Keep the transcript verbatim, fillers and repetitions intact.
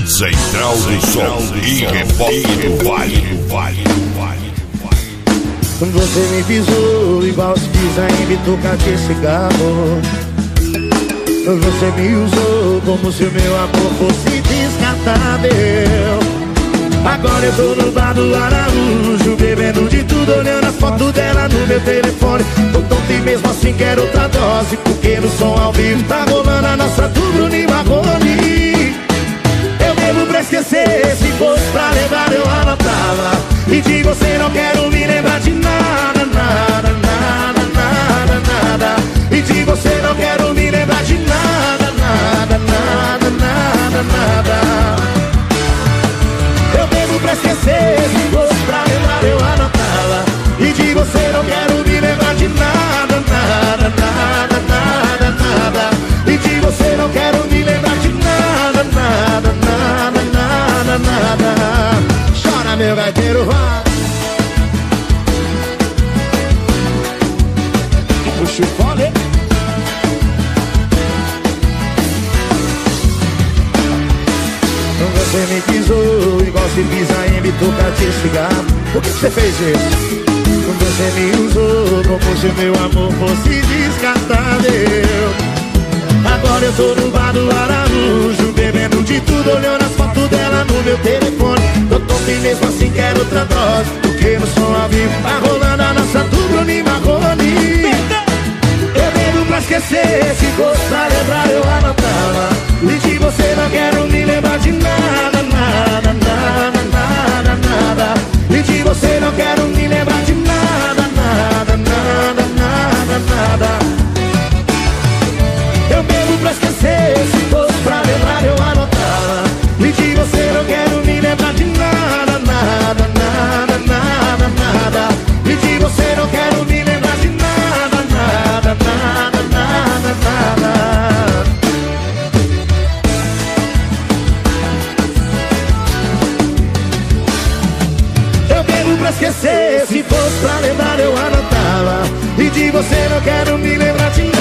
Central do Sol e Reboque do Vale, do Vale, do Vale. Você me pisou igual se pisa em bituca de cigarro. Você me usou como se o meu amor fosse descartável. Agora eu tô no bar do Araújo, bebendo de tudo, olhando a foto dela no meu telefone. Tô tonto e mesmo assim quero outra dose, porque no som ao vivo tá rolando a nossa do Bruno e Marrone. Eu bebo pra esquecer, se fosse pra lembrar eu anotava. E de você não quero me lembrar de nada, nada, nada, nada, nada. E de você não quero me lembrar de nada, nada, nada, nada, nada. Eu bebo pra esquecer, se fosse pra lembrar eu anotava. E de você não quero me lembrar de nada, nada, nada, nada, nada. E de você não quero me lembrar de nada, nada, nada, nada, nada. Chora meu gaiteiro, vai. Puxa o fole. Você me pisou igual se pisa em bituca de cigarro. Por que você fez isso? Você me usou como se meu amor fosse descartável. Agora eu tô no bar do Araújo, bebendo de tudo, olhando as fotos dela no meu telefone. Tô tonto e mesmo assim quero outra dose, porque no som ao vivo tá rolando a nossa do Bruno e Marrone. Eu bebo pra esquecer, se fosse pra lembrar eu anotava. E de você não quero me lembrar de nada, nada, nada, nada, nada. E de você não quero me lembrar de nada, nada, nada, nada, nada. Eu bebo pra esquecer, se fosse pra lembrar eu anotava. E de você não quero me lembrar de nada, nada, nada, nada, nada. E de você não quero me lembrar de nada, nada, nada, nada, nada. Eu bebo pra esquecer, se fosse pra lembrar eu anotava. E de você não quero me lembrar de nada.